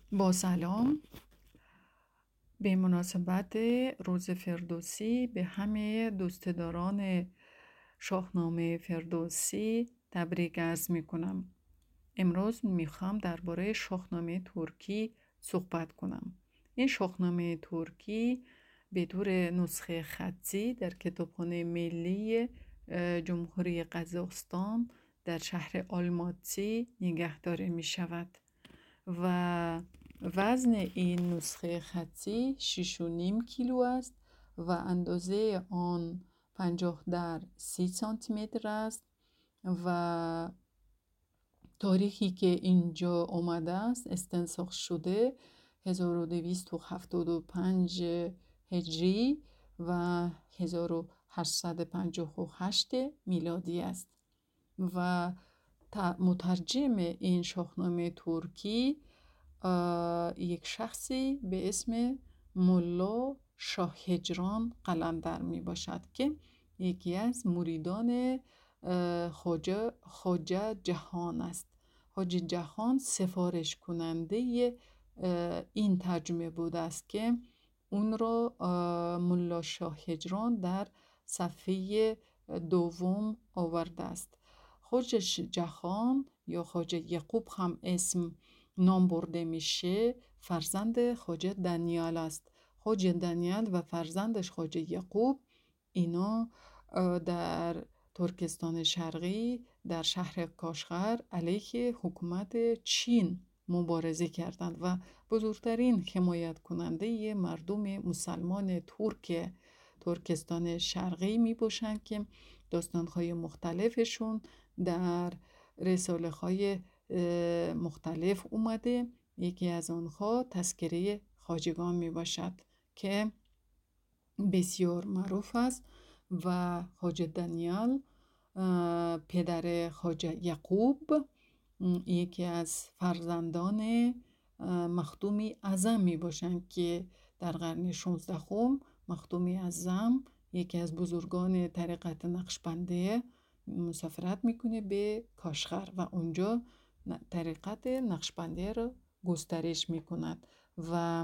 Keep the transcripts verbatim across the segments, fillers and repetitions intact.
با سلام. به مناسبت روز فردوسی به همه دوستداران شاهنامه فردوسی تبریک عرض می کنم. امروز میخوام درباره شاهنامه ترکی صحبت کنم. این شاهنامه ترکی به طور نسخه خطی در کتابخانه ملی جمهوری قزاقستان در شهر آلماتی نگهداری می شود و وزن این نسخه خطی شش و نیم کیلو است و اندازه آن پنجاه در سی سانتی متر است و تاریخی که اینجا آمده است استنساخ شده هزار و دویست و هفتاد و پنج هجری و هزار و هشتصد و پنجاه و هشت میلادی است و مترجم این شاهنامه ترکی یک شخصی به اسم ملا شاه هجران قلندر می باشد که یکی از مریدان خواجه خواجه جهان است. خواجه جهان سفارش کننده این ترجمه بوده است که اون را ملا شاه هجران در صفحه دوم آورده است. خواجه جهان یا خواجه یعقوب هم اسم نام برده میشه، فرزند خواجه دانیال است. خواجه دانیال و فرزندش خواجه یعقوب اینا در ترکستان شرقی در شهر کاشغر علیه حکومت چین مبارزه کردند و بزرگترین حمایت کننده مردم مسلمان ترک ترکستان شرقی می باشند که داستان‌های مختلفشون در رساله های مختلف اومده. یکی از آنها تذکره خواجگان می باشد که بسیار معروف است و خواجه دانیال پدر خواجه یعقوب یکی از فرزندان مخدومی اعظم می باشند که در قرن شانزدهم مخدومی اعظم یکی از بزرگان طریقت نقشبندیه مسافرت میکنه به کاشغر و اونجا طریقت نقشبندیه رو گسترش میکند و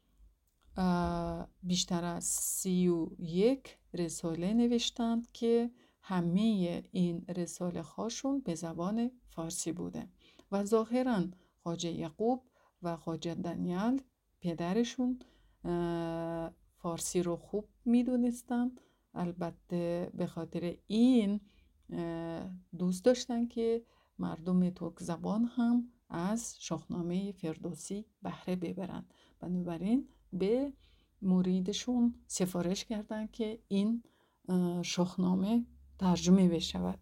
بیشتر از سی و یک رساله نوشتند که همه این رساله هاشون به زبان فارسی بوده و ظاهراً خواجه یعقوب و خواجه دانیال پدرشون فارسی رو خوب میدونستن. البته به خاطر این دوست داشتن که مردم ترک زبان هم از شاهنامه فردوسی بهره ببرن، بنابراین به مریدشون سفارش کردن که این شاهنامه ترجمه بشود.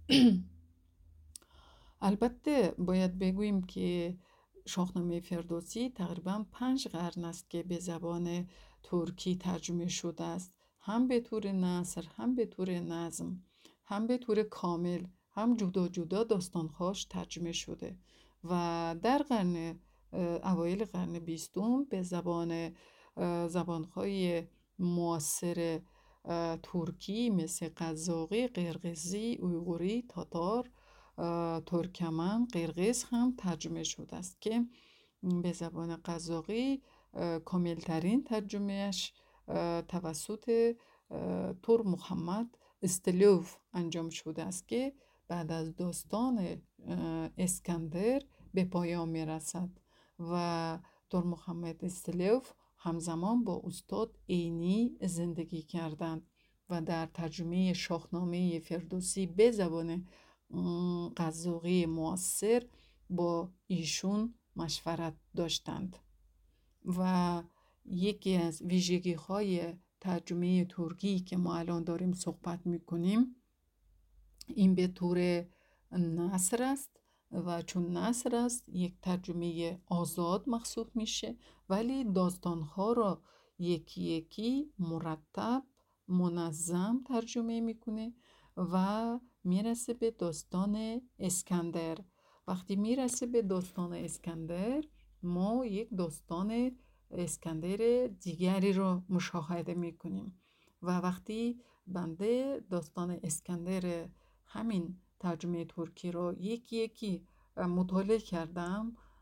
البته باید بگوییم که شاهنامه فردوسی تقریبا پنج قرن است که به زبان ترکی ترجمه شده است، هم به طور نثر، هم به طور نظم، هم به طور کامل، هم جدا جدا داستانهاش ترجمه شده و در قرن اوایل قرن بیستم به زبان زبانهای معاصر ترکی مثل قزاقی، قرقیزی، اویغوری، تاتار، ترکمن، قرقیز هم ترجمه شده است که به زبان قزاقی کاملترین ترجمهش توسط تور محمد استلوف انجام شده است که بعد از داستان اسکندر به پایان می رسد و تور محمد استلوف همزمان با استاد عینی زندگی کردند و در ترجمه شاهنامه فردوسی به زبان قزاقی معاصر با ایشون مشورت داشتند و یکی از ویژگی های ترجمه ترکی که ما الان داریم صحبت میکنیم این به طور نثر است و چون نثر است یک ترجمه آزاد محسوب میشه، ولی داستانها را یکی یکی مرتب منظم ترجمه میکنه و میرسه به داستان اسکندر. وقتی میرسه به داستان اسکندر ما یک داستان اسکندر دیگری رو مشاهده میکنیم و وقتی بنده داستان اسکندر همین ترجمه ترکی رو یکی یکی مطالعه کردم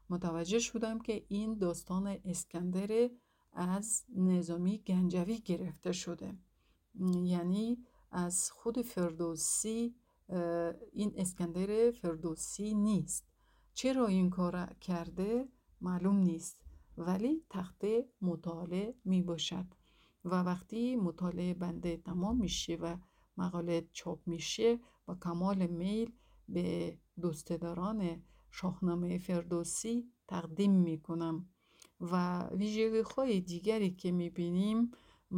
متوجه شدم که این داستان اسکندر از نظامی گنجوی گرفته شده، یعنی از خود فردوسی این اسکندر فردوسی نیست. چرا این کار کرده معلوم نیست، ولی تخت مطالعه می باشد و وقتی مطالعه بنده تمام میشه و مقاله چاپ میشه با کمال میل به دوستداران شاهنامه فردوسی تقدیم میکنم. و ویژگی های دیگری که میبینیم،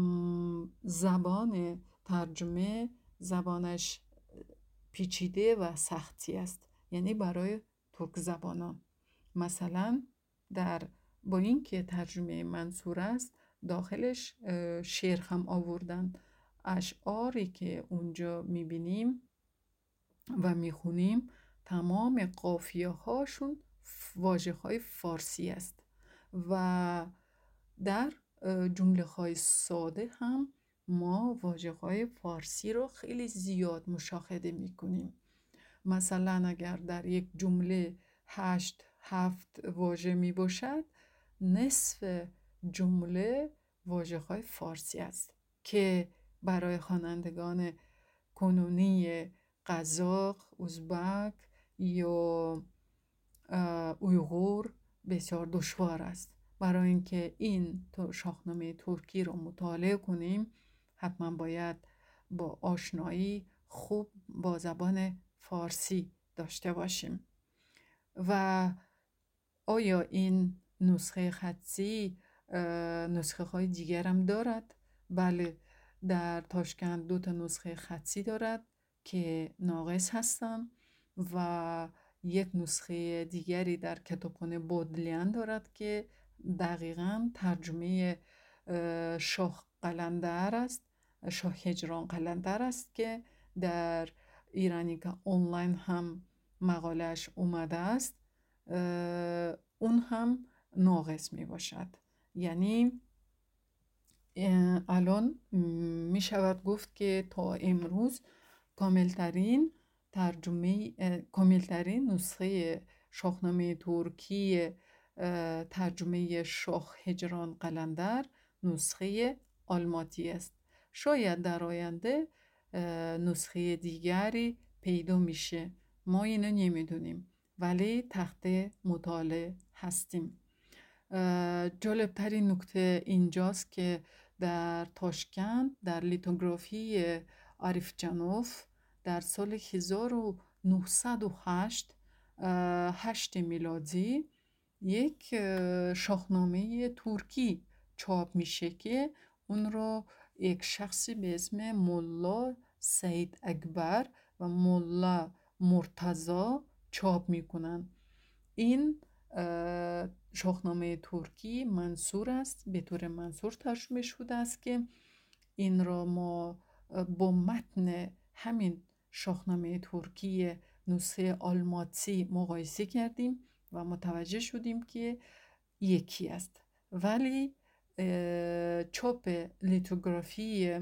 زبان ترجمه زبانش پیچیده و سختی است، یعنی برای ترک زبانان. مثلا در با اینکه ترجمه منصور است، داخلش شعر هم آوردن. اشعاری که اونجا میبینیم و میخونیم تمام قافیه هاشون واژه های فارسی است و در جمله های ساده هم ما واژه های فارسی رو خیلی زیاد مشاهده میکنیم. مثلا اگر در یک جمله هشت هفت واژه می باشد، نصف جمله واژه های فارسی است که برای خوانندگان کنونی قزاق، ازبک یا اویغور بسیار دشوار است. برای اینکه این شاهنامه ترکی رو مطالعه کنیم حتما باید با آشنایی خوب با زبان فارسی داشته باشیم. و آیا این نسخه خطی نسخه های دیگر هم دارد؟ بله، در تاشکند دو تا نسخه خطی دارد که ناقص هستن و یک نسخه دیگری در کتابخانه بودلیان دارد که دقیقاً ترجمه شاه قلندر است، شاه هجران قلندر است که در ایرانیکا آنلاین هم مقالش اومده است. اون هم ناقص می باشد. یعنی الان می شود گفت که تا امروز کاملترین ترجمه کاملترین نسخه شاهنامه ترکی ترجمه شاه هجران قلندر نسخه آلماتی است. شاید در آینده نسخه دیگری پیدا میشه، ما اینو نمیدونیم، ولی تحت مطالعه هستیم. جالبترین نکته اینجاست که در تاشکند در لیتوگرافی آریفجانوف در سال هزار و نهصد و هشت هشت میلادی یک شاهنامه ترکی چاپ میشه که اون رو یک شخصی به اسم ملا سید اکبر و ملا مرتضی چاپ میکنن. این شاهنامه ترکی منصور است، به طور منصور ترجمه شده است که این را ما با متن همین شاهنامه ترکی نسخه آلماتی مقایسه کردیم و متوجه شدیم که یکی است، ولی چاپ لیتوگرافی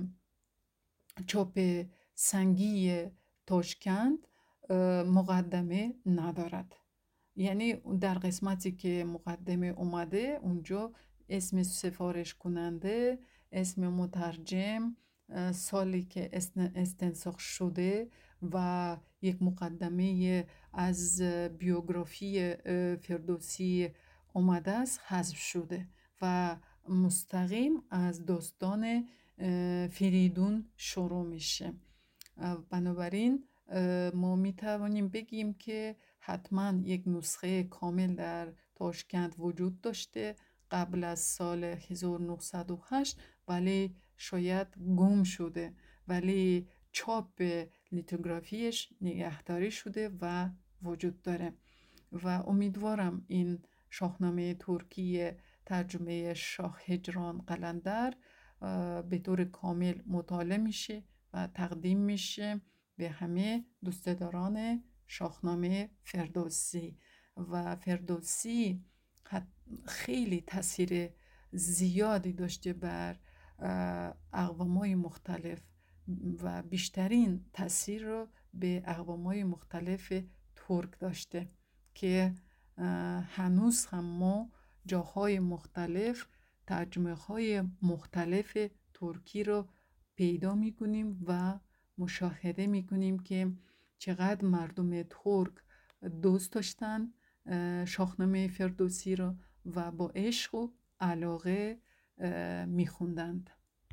چاپ سنگی تاشکند مقدمه ندارد. یعنی در قسمتی که مقدمه اومده اونجا اسم سفارش کننده، اسم مترجم، سالی که استنساخ شده و یک مقدمه از بیوگرافی فردوسی اومده است حذف شده و مستقیم از داستان فریدون شروع میشه. بنابراین ما میتوانیم بگیم که حتما یک نسخه کامل در تاشکند وجود داشته قبل از سال هزار و نهصد و هشت، ولی شاید گم شده، ولی چاپ لیتوگرافیش نگهداری شده و وجود داره و امیدوارم این شاهنامه ترکی ترجمه شاه هجران قلندر به طور کامل مطالعه میشه و تقدیم میشه به همه دوستداران شاهنامه فردوسی. و فردوسی خیلی تاثیر زیادی داشته بر اقوام‌های مختلف و بیشترین تاثیر رو به اقوام‌های مختلف ترک داشته که هنوز هم ما جاهای مختلف ترجمه های مختلف ترکی رو پیدا میکنیم و مشاهده میکنیم که چقدر مردم ترک دوست داشتن شاهنامه فردوسی رو و با عشق و علاقه میخوندند.